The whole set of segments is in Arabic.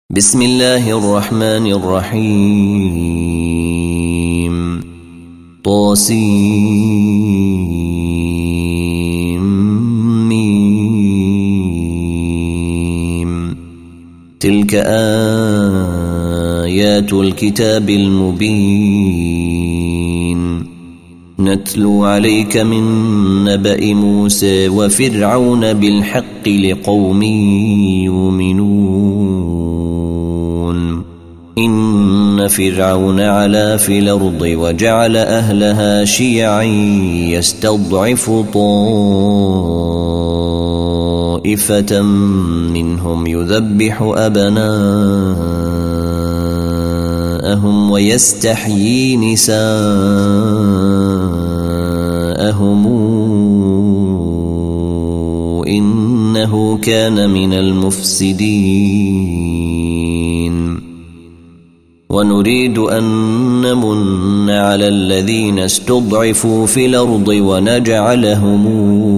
بسم الله الرحمن الرحيم طاسيم تلك آيات الكتاب المبين نتلو عليك من نبأ موسى وفرعون بالحق لقوم يؤمنون إن فرعون علا في الأرض وجعل أهلها شيعا يستضعف طائفة منهم يذبح أبناءهم ويستحيي نساءهم إنه كان من المفسدين ونريد أن نمن على الذين استضعفوا في الأرض ونجعلهم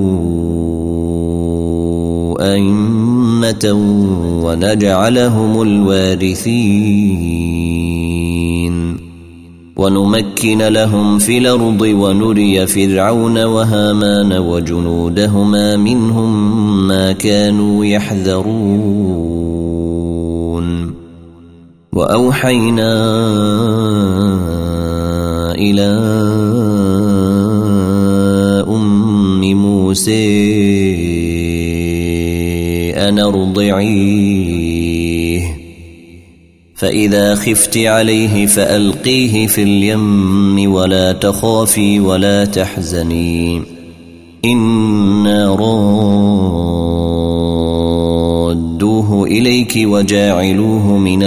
أئمة ونجعلهم الوارثين ونمكن لهم في الأرض ونري فرعون وهامان وجنودهما منهم ما كانوا يحذرون وأوحينا إلى أم موسى أن ارضعيه فإذا خفت عليه فألقيه في اليم ولا تخافي ولا تحزني إنا رادوه إليك وجاعلوه من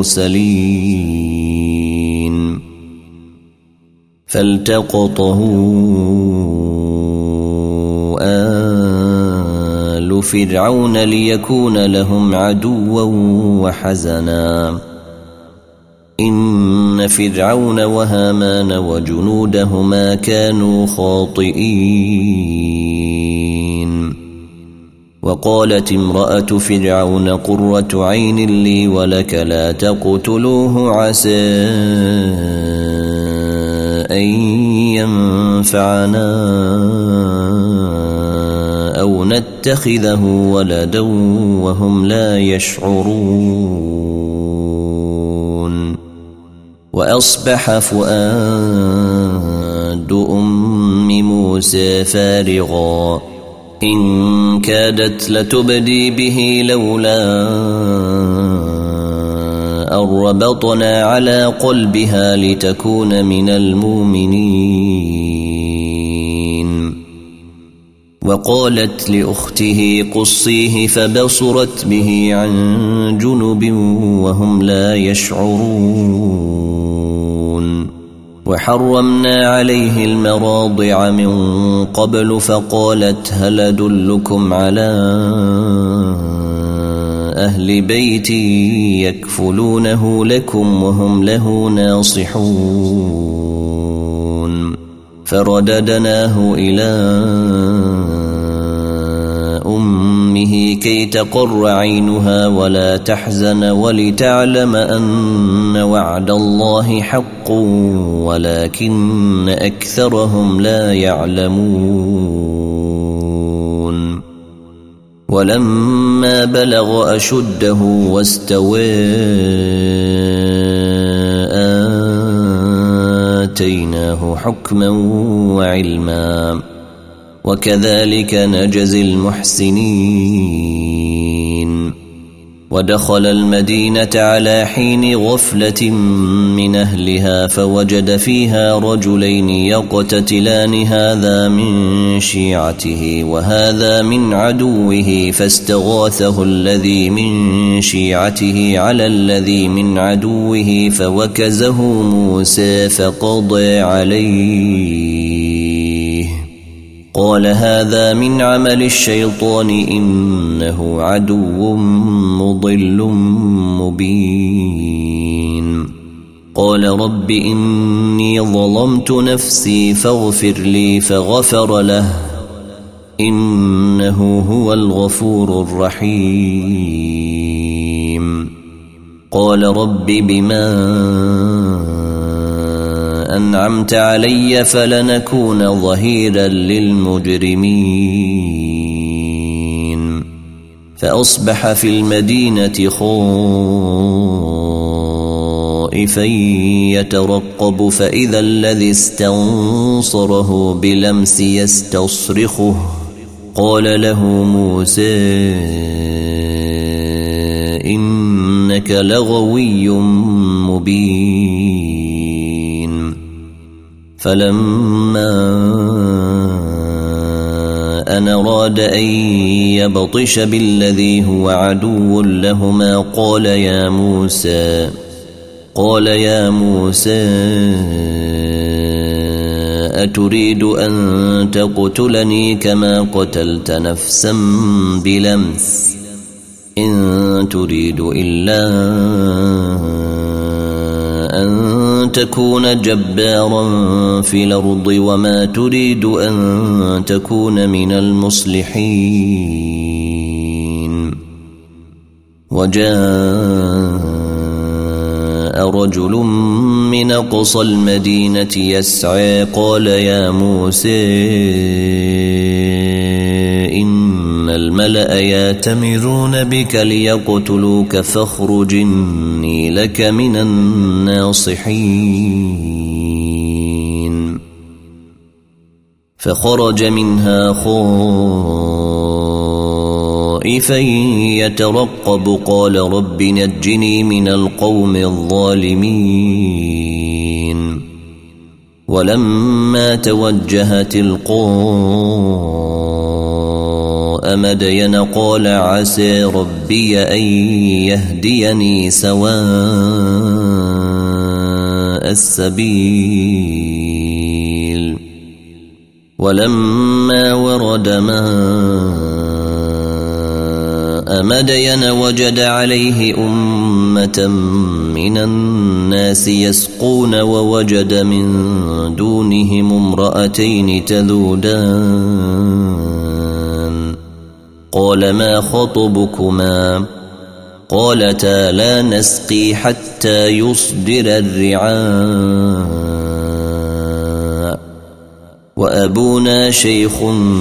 المرسلين فالتقطه آل فرعون ليكون لهم عدوا وحزنا إن فرعون وهامان وجنودهما كانوا خاطئين وقالت امرأة فرعون قرة عين لي ولك لا تقتلوه عسى أن ينفعنا أو نتخذه ولدا وهم لا يشعرون وأصبح فؤاد أم موسى فارغا إن كادت لتبدي به لولا أن ربطنا على قلبها لتكون من المؤمنين وقالت لأخته قصيه فبصرت به عن جنب وهم لا يشعرون وحرمنا عليه المراضع من قبل فقالت هل أدلكم على أهل بيتي يكفلونه لكم وهم له ناصحون فرددناه إلى أمه كي تقر عينها ولا تحزن ولتعلم أن وعد الله حق ولكن أكثرهم لا يعلمون ولما بلغ أشده واستوى آتيناه حكما وعلما وكذلك نجزي المحسنين ودخل المدينة على حين غفلة من أهلها فوجد فيها رجلين يقتتلان هذا من شيعته وهذا من عدوه فاستغاثه الذي من شيعته على الذي من عدوه فوكزه موسى فقضى عليه قال هذا من عمل الشيطان إنه عدو مضل مبين قال رب إني ظلمت نفسي فاغفر لي فغفر له إنه هو الغفور الرحيم قال رب بما أنعمت علي فلنكون ظهيرا للمجرمين فأصبح في المدينة خائفا يترقب فإذا الذي استنصره بالأمس يستصرخه قال له موسى إنك لغوي مبين فلما أن أراد أن يبطش بالذي هو عدو لهما قال يا موسى أتريد أن تقتلني كما قتلت نفسا بلمس إن تريد إلا أن تكون جبارا في الأرض وما تريد أن تكون من المصلحين وجاء رجل من أقصى المدينة يسعى قال يا موسى إن الملأ يأتمرون بك ليقتلوك فاخرج إني لك من الناصحين فخرج منها خائفا يترقب قال رب نجني من القوم الظالمين ولما توجه تلقاء مدين قال عسى ربي أن يهديني سواء السبيل ولما ورد ماء مدين وجد عليه أمة من الناس يسقون ووجد من دونهم امرأتين تذودان قال ما خطبكما قالتا لا نسقي حتى يصدر الرعاء وأبونا شيخ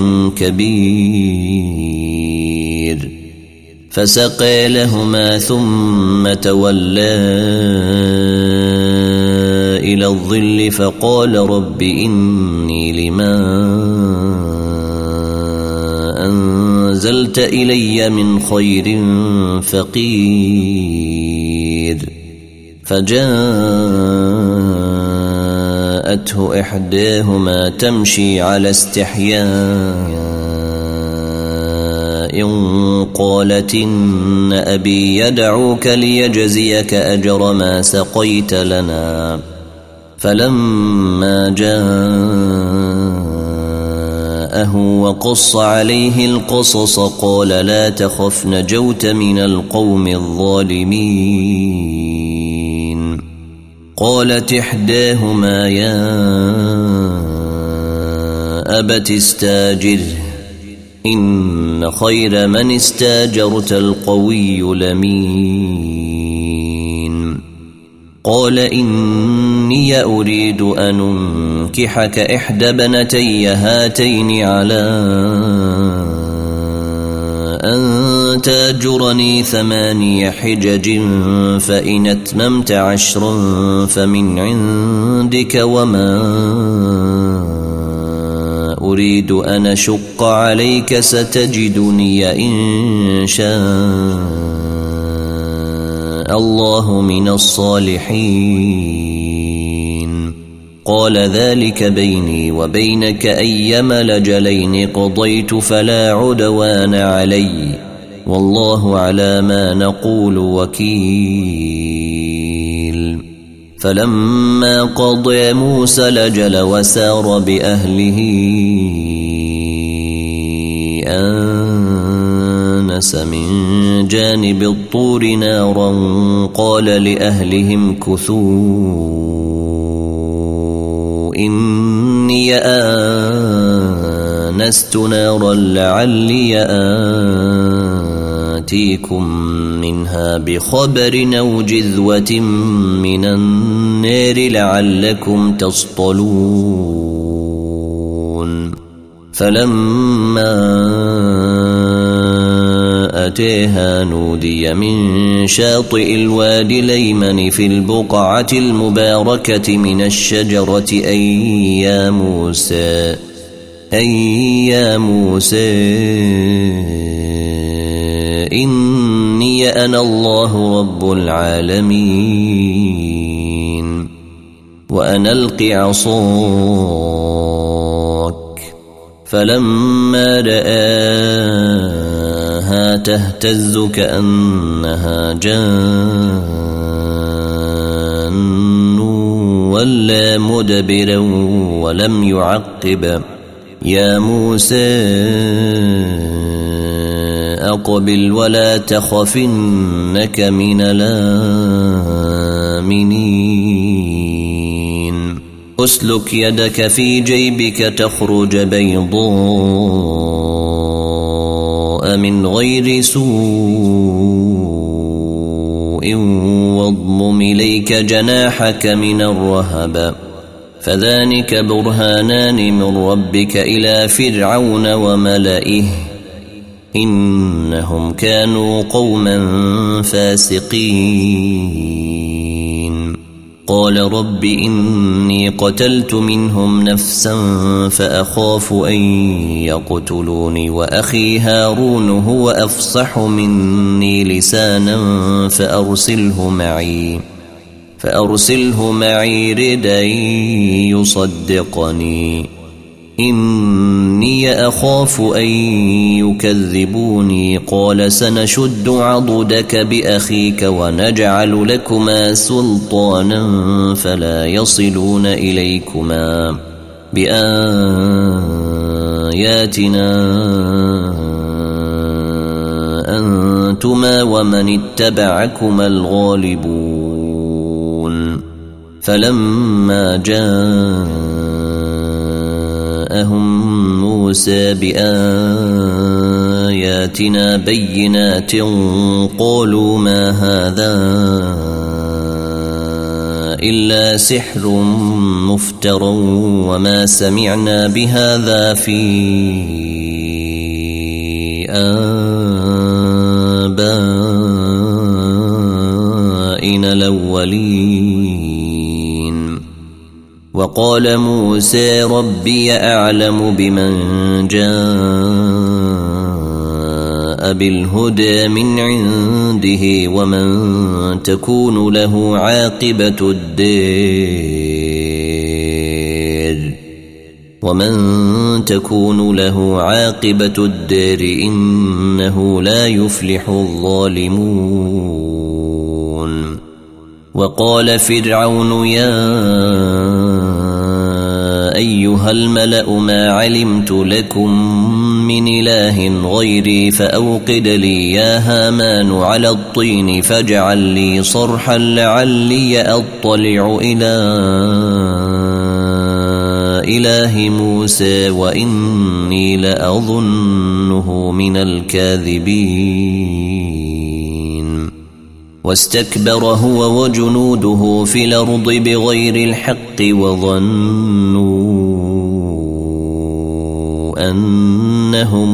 كبير فسقى لهما ثم تولى إلى الظل فقال رب إني لما أنزلت إلي من خير فقير فجاءته إحداهما تمشي على استحياء قالت إن أبي يدعوك ليجزيك أجر ما سقيت لنا فلما جاءه وقص عليه القصص قال لا تخف نجوت من القوم الظالمين قالت إحداهما يا أبت استاجره إن خير من استاجرت القوي الأمين قال إني أريد أن أنكحك إحدى ابنتي هاتين على أن تأجرني 8 حجج فإن أتممت 10 فمن عندك وما أريد أن أشق عليك ستجدني إن شاء الله من الصالحين قال ذلك بيني وبينك أيما الأجلين قضيت فلا عدوان علي والله على ما نقول وكيل فلما قضى موسى الأجل وسار بأهله آنس من جانب الطور نارا قال لأهلهم كثوا إني آنست نارا لعلي يأتيكم منها بخبر أو جذوة من النار لعلكم تصطلون فلما أتيها نودي من شاطئ الوادي الأيمن في البقعة المباركة من الشجرة أي يا موسى إني أنا الله رب العالمين وأن ألق عصاك فلما رآها تهتز كأنها جان ولا مدبرا ولم يعقب يا موسى أقبل ولا تخف إنك من الآمنين أسلك يدك في جيبك تخرج بيضاء من غير سوء واضمم إليك جناحك من الرهب فذلك برهانان من ربك إلى فرعون وملئه إنهم كانوا قوما فاسقين قال رب إني قتلت منهم نفسا فأخاف أن يقتلوني وأخي هارون هو أفصح مني لسانا فأرسله معي ردا يصدقني إني أخاف أن يكذبوني قال سنشد عضدك بأخيك ونجعل لكما سلطانا فلا يصلون إليكما بآياتنا أنتما ومن اتبعكما الغالبون فلما جاءهم موسى بآياتنا بينات قالوا ما هذا إلا سحر مفتر وما سمعنا بهذا في آبائنا الأولين وقال موسى ربي أعلم بمن جاء بالهدى من عنده ومن تكون له عاقبة الدار إنه لا يفلح الظالمون وقال فرعون يا أيها الملأ ما علمت لكم من إله غيري فأوقد لي يا هامان على الطين فاجعل لي صرحا لعلي أطلع إلى إله موسى وإني لأظنه من الكاذبين واستكبر هو وجنوده في الأرض بغير الحق وظنوا أنهم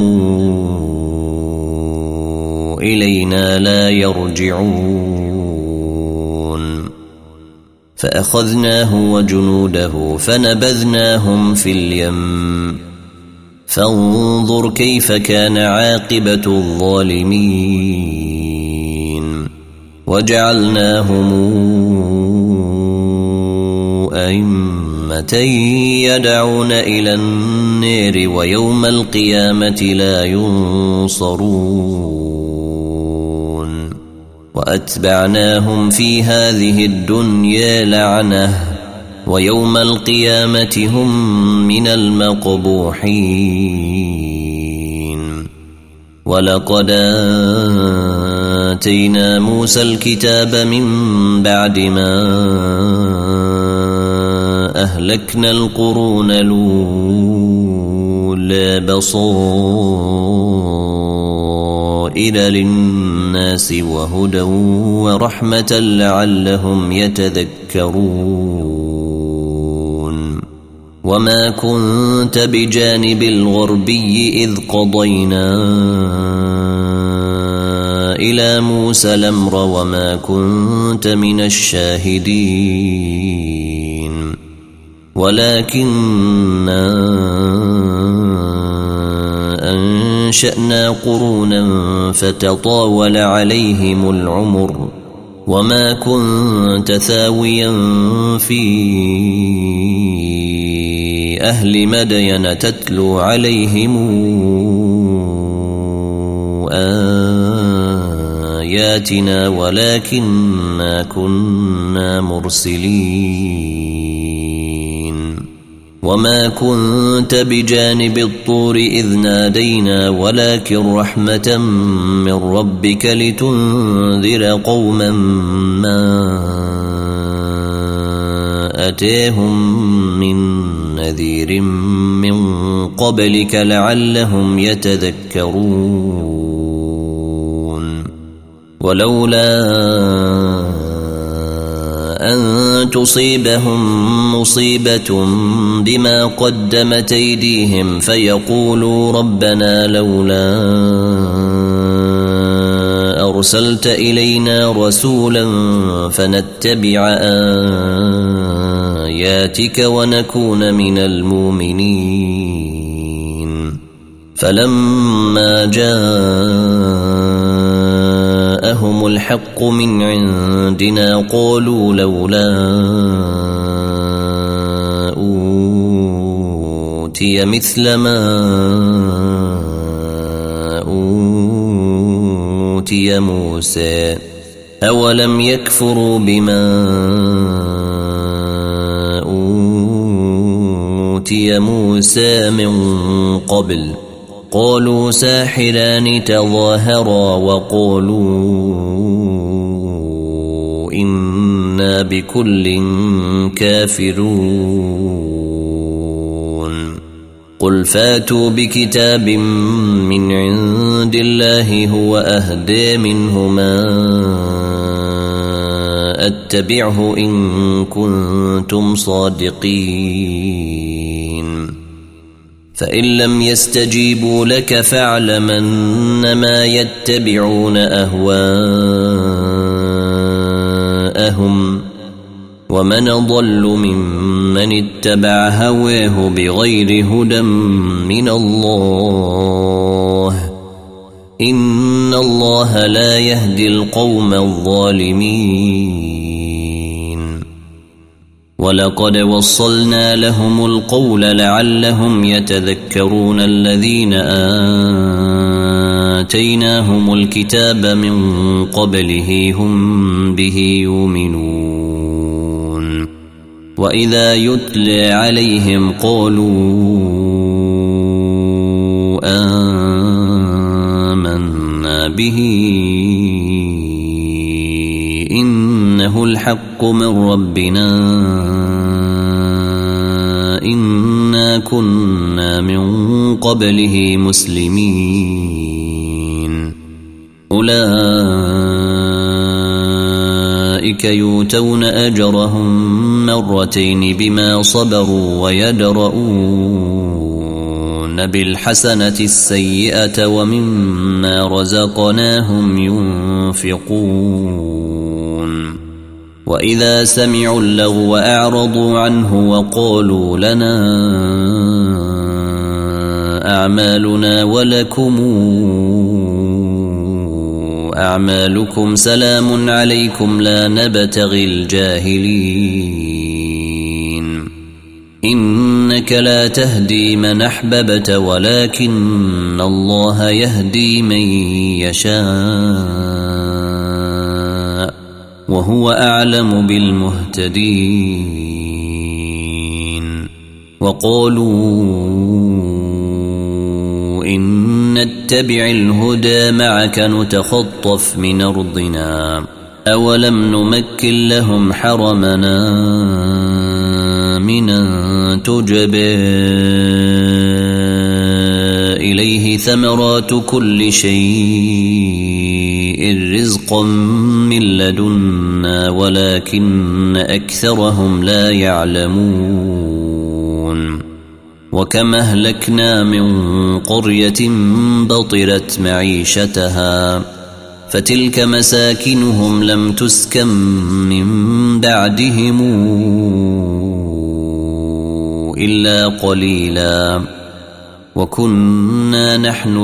إلينا لا يرجعون فأخذناه وجنوده فنبذناهم في اليم فانظر كيف كان عاقبة الظالمين وجعلناهم أئمة يدعون إلى النار ويوم القيامة لا ينصرون وأتبعناهم في هذه الدنيا لعنة ويوم القيامة هم من المقبوحين ولقد آتينا موسى الكتاب من بعد ما أهلكنا القرون الأولى بصائر للناس وهدى ورحمة لعلهم يتذكرون وما كنت بجانب الغربي إذ قضينا إلى موسى الأمر وما كنت من الشاهدين ولكننا أنشأنا قرونا فتطاول عليهم العمر وما كنت ثاويا في أهل مدين تتلو عليهم آياتنا ولكننا كنا مرسلين وما كنت بجانب الطور إذ نادينا ولكن رحمة من ربك لتنذر قوما ما أتاهم من نذير من قبلك لعلهم يتذكرون ولولا أن تصيبهم مصيبة بما قدمت أيديهم فيقولوا ربنا لولا أرسلت إلينا رسولا فنتبع آياتك ونكون من المؤمنين فلما جاءهم الحق من عندنا قالوا لولا أوتي مثل ما أوتي موسى أولم يكفروا بما أوتي موسى من قبل قالوا ساحران تظاهرا وقالوا إنا بكل كافرون قل فاتوا بكتاب من عند الله هو أهدى منهما أتبعه إن كنتم صادقين فإن لم يستجيبوا لك فاعلم أنما يتبعون أهواءهم ومن ضل ممن اتبع هواه بغير هدى من الله إن الله لا يهدي القوم الظالمين ولقد وصلنا لهم القول لعلهم يتذكرون الذين آتيناهم الكتاب من قبله هم به يؤمنون وإذا يتلى عليهم قالوا آمنا به إنه الحق من ربنا إنا كنا من قبله مسلمين أولئك يؤتون أجرهم مرتين بما صبروا ويدرؤون بالحسنة السيئة ومما رزقناهم ينفقون وإذا سمعوا اللغو أعرضوا عنه وقالوا لنا أعمالنا ولكم أعمالكم سلام عليكم لا نبتغي الجاهلين إنك لا تهدي من أحببت ولكن الله يهدي من يشاء وهو أعلم بالمهتدين وقالوا إن نتبع الهدى معك نتخطف من أرضنا أولم نمكن لهم حرمنا من تجبى إليه ثمرات كل شيء رزقا من لدنا ولكن أكثرهم لا يعلمون وكم أهلكنا من قرية بطرت معيشتها فتلك مساكنهم لم تسكن من بعدهم إلا قليلا وكنا نحن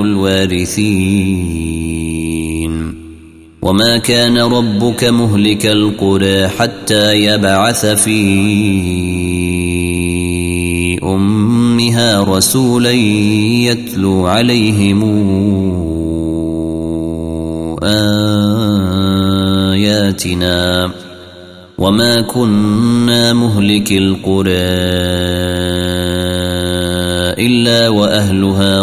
الوارثين وما كان ربك مهلك القرى حتى يبعث في أمها رسولا يتلو عليهم آياتنا وما كنا مهلك القرى إلا وأهلها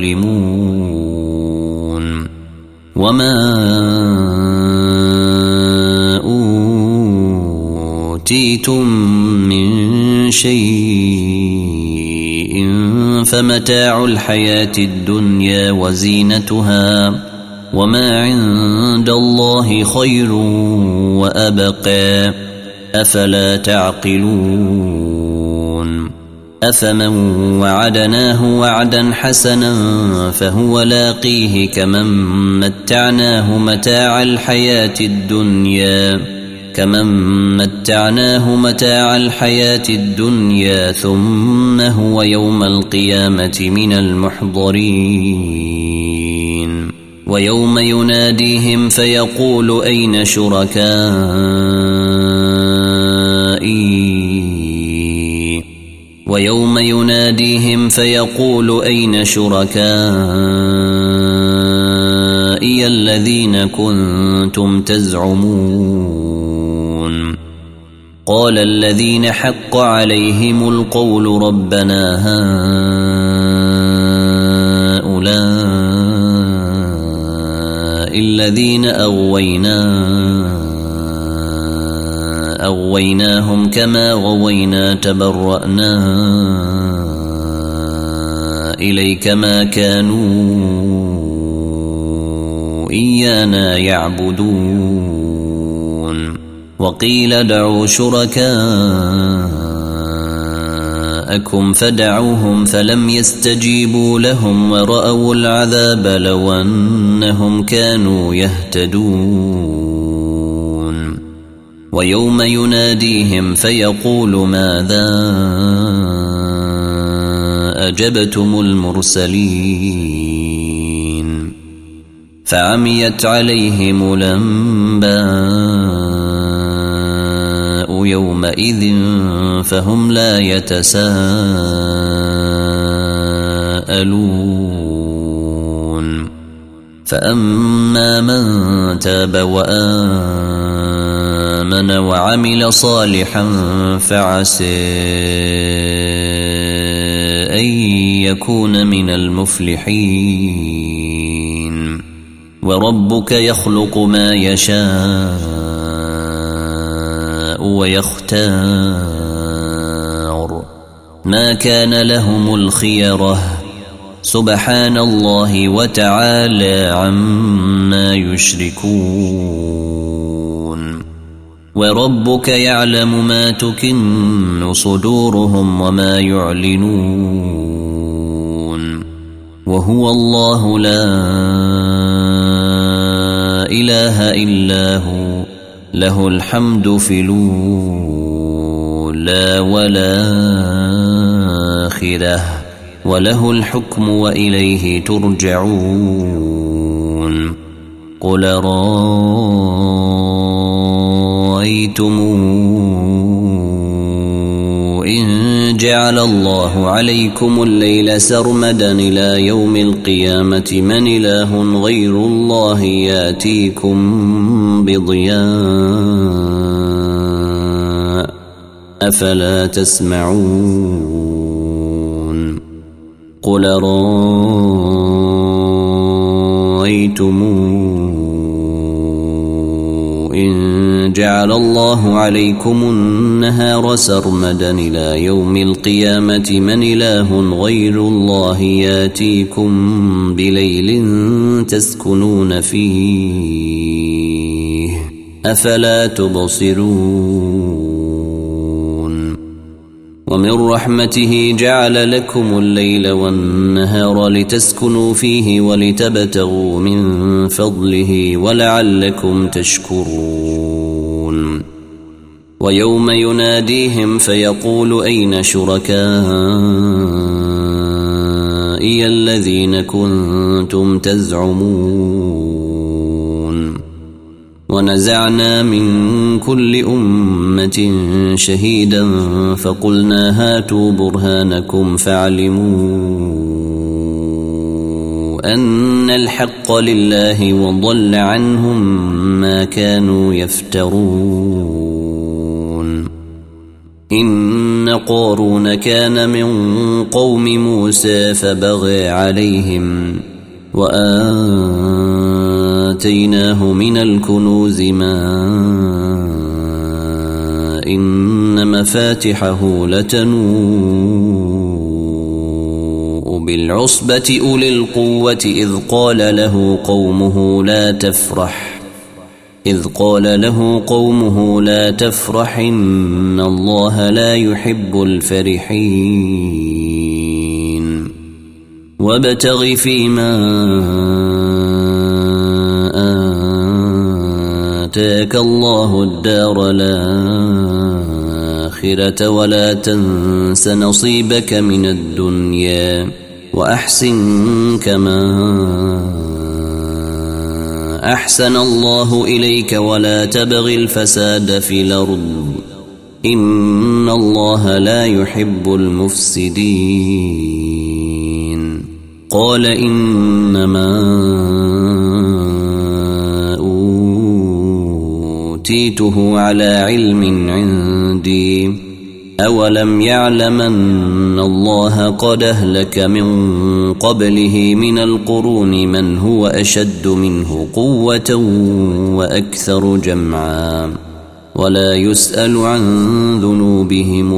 ظالمون وما أوتيتم من شيء فمتاع الحياة الدنيا وزينتها وما عند الله خير وأبقى أفلا تعقلون أفمن وعدناه وعدا حسنا فهو لاقيه كمن متعناه متاع الحياة الدنيا ثم هو يوم القيامة من المحضرين ويوم يناديهم فيقول أين شركائي الذين كنتم تزعمون قال الذين حق عليهم القول ربنا هؤلاء الذين أغويناهم كما غوينا تبرأنا إليك ما كانوا إيانا يعبدون وقيل ادعوا شركاءكم فدعوهم فلم يستجيبوا لهم ورأوا العذاب لو أنهم كانوا يهتدون ويوم يناديهم فيقول ماذا أجبتم المرسلين فعميت عليهم الأنباء يومئذ فهم لا يتساءلون فأما من تاب وآمن وعمل صالحا فعسى أن يكون من المفلحين وربك يخلق ما يشاء ويختار ما كان لهم الخيرة سبحان الله وتعالى عما يشركون وربك يعلم ما تكن صدورهم وما يعلنون وهو الله لا إله إلا هو له الحمد في الأولى والآخرة وله الحكم وإليه ترجعون قل رأيتم إن جعل الله عليكم الليل سرمدا إلى يوم القيامة من إله غير الله ياتيكم بضياء أفلا تسمعون قل رأيتم إن جعل الله عليكم النهار سرمدا إلى يوم القيامة من إله غير الله ياتيكم بليل تسكنون فيه أفلا تبصرون ومن رحمته جعل لكم الليل والنهار لتسكنوا فيه ولتبتغوا من فضله ولعلكم تشكرون ويوم يناديهم فيقول أين شركائي الذين كنتم تزعمون ونزعنا من كل أمة شهيدا فقلنا هاتوا برهانكم فاعلموا أن الحق لله وضل عنهم ما كانوا يفترون إن قارون كان من قوم موسى فبغى عليهم وآتيناه من الكنوز ما إن مفاتحه لتنوء بالعصبة أولي القوة إذ قال له قومه لا تفرح إن الله لا يحب الفرحين وابتغ فيما آتاك الله الدار الآخرة ولا تنس نصيبك من الدنيا وأحسن كما أحسن الله إليك ولا تبغ الفساد في الأرض إن الله لا يحب المفسدين قال إنما أوتيته على علم عندي أولم يعلم أن الله قد أهلك من قبله من القرون من هو أشد منه قوة وأكثر جمعا ولا يسأل عن ذنوبهم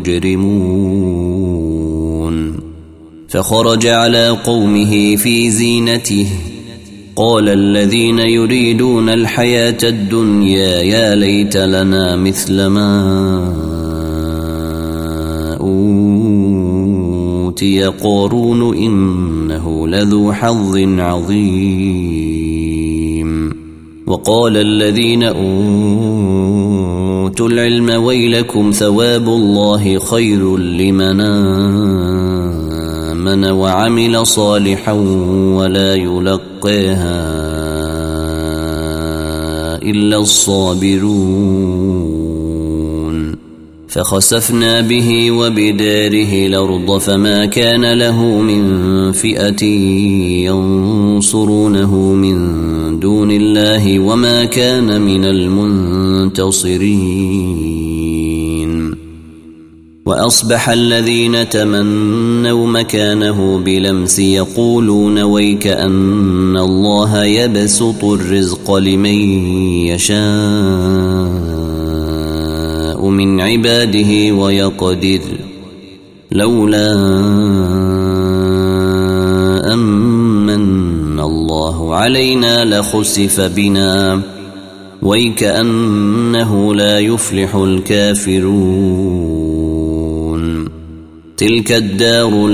المجرمون فخرج على قومه في زينته قال الذين يريدون الحياة الدنيا يا ليت لنا مثل ما أوتي قارون إنه لذو حظ عظيم وقال الذين أوتوا العلم ويلكم ثواب الله خير لمن آمن وعمل صالحا ولا يلقيها إلا الصابرون فخسفنا به وبداره الأرض فما كان له من فئة ينصرونه من دون الله وما كان من المنتصرين وأصبح الذين تمنوا مكانه بلمس يقولون ويك أن الله يبسط الرزق لمن يشاء من عباده ويقدر لولا أمن الله علينا لخسف بنا ويكأنه لا يفلح الكافرون تلك الدار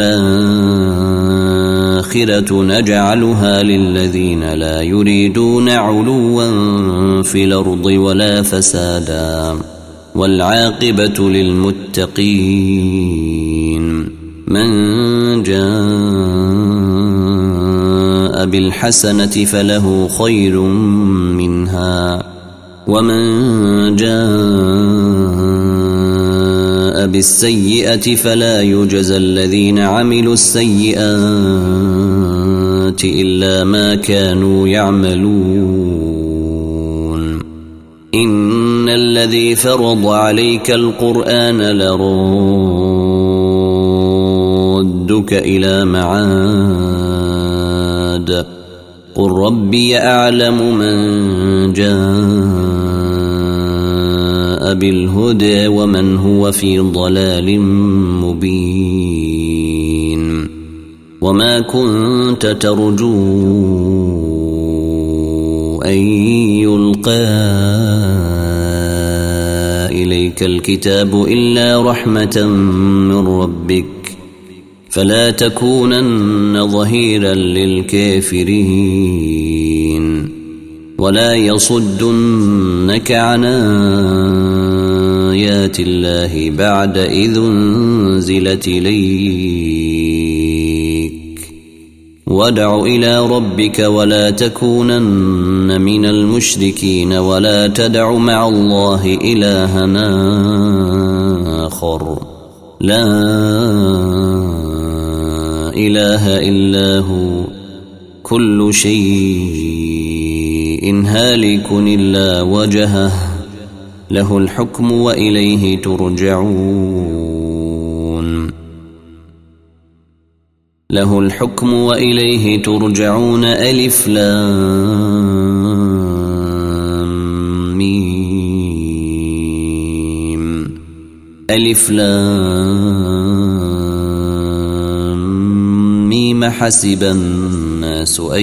الآخرة نجعلها للذين لا يريدون علوا في الأرض ولا فسادا والعاقبة للمتقين من جاء بالحسنة فله خير منها ومن جاء بالسيئة فلا يجزى الذين عملوا السيئات إلا ما كانوا يعملون إن الذي فرض عليك القرآن لرادك إلى معاد قل ربي أعلم من جاء بالهدى ومن هو في ضلال مبين وما كنت ترجو أن يلقى إليك الكتاب إلا رحمة من ربك فلا تكونن ظهيرا للكافرين ولا يصدنك عن آيات الله بعد إذ أنزلت إليك وادع إلى ربك ولا تكونن من المشركين ولا تدع مع الله إلها آخر لا إله إلا هو كل شيء هالك إلا وجهه له الحكم وإليه ترجعون له الحكم وإليه ترجعون ألف لام ميم ألف لام ميم حسب الناس أن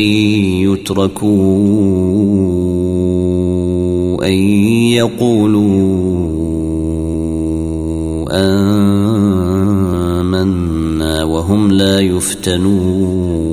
يتركوا أن يقولوا آمنا وهم لا يفتنون